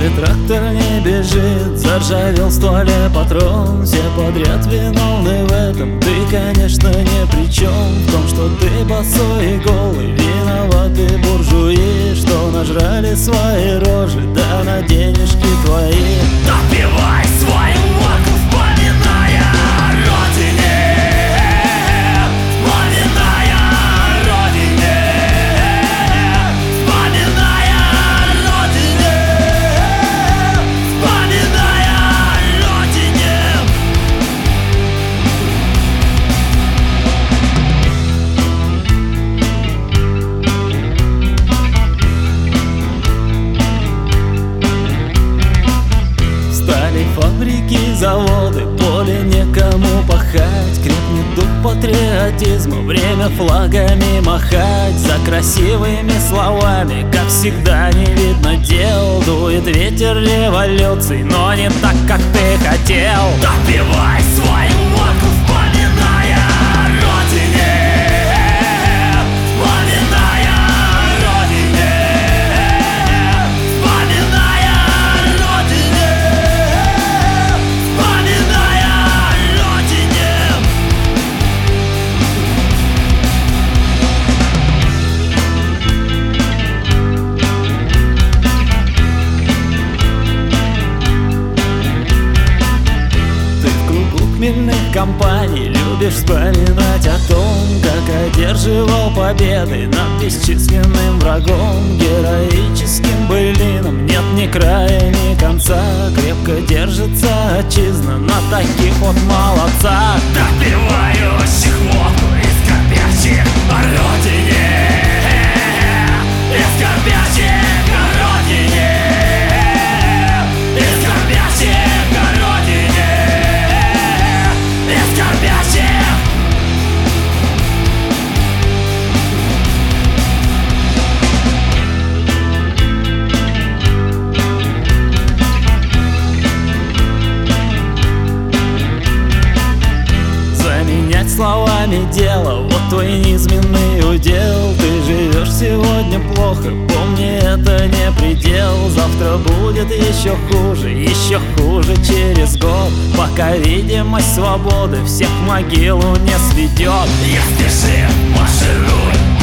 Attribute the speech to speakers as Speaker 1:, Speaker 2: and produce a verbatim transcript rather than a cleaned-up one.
Speaker 1: Уже трактор не бежит, заржавел в стволе патрон. Все подряд виновны в этом, ты, конечно, не при чем. В том, что ты босой и голый, виноваты буржуи, что нажрали свои рожи, да на денежки твои.
Speaker 2: Допивай свою водку, вспоминая о родине, вспоминая о родине, вспоминая о родине, вспоминая о родине.
Speaker 1: Стали фабрики, заводы, поле некому пахать. Крепнет дух патриотизма, время флагами махать. За красивыми словами, как всегда, не видно дел. Дует ветер революций, но не так, как ты хотел.
Speaker 2: Допивай свою водку, вспоминая о родине, вспоминая о родине, вспоминая о родине, вспоминая о родине.
Speaker 1: Ты в кругу хмельных компаний любишь вспоминать о том, как одерживал победы над бесчисленным врагом. Героическим былинам нет ни края, ни конца. Крепко держится отчизна на таких вот молодцах.
Speaker 2: Допивающих водку и скорбящих о родине, и скорбящих о родине, и скорбящих о родине, и скорбящих.
Speaker 1: Заменять словами дело, вот твой низменный удел. Ты живешь сегодня плохо, помни, это не предел. Завтра будет еще хуже, еще хуже через год, пока видимость свободы всех в могилу не сведет.
Speaker 2: Не спеши, маршируй,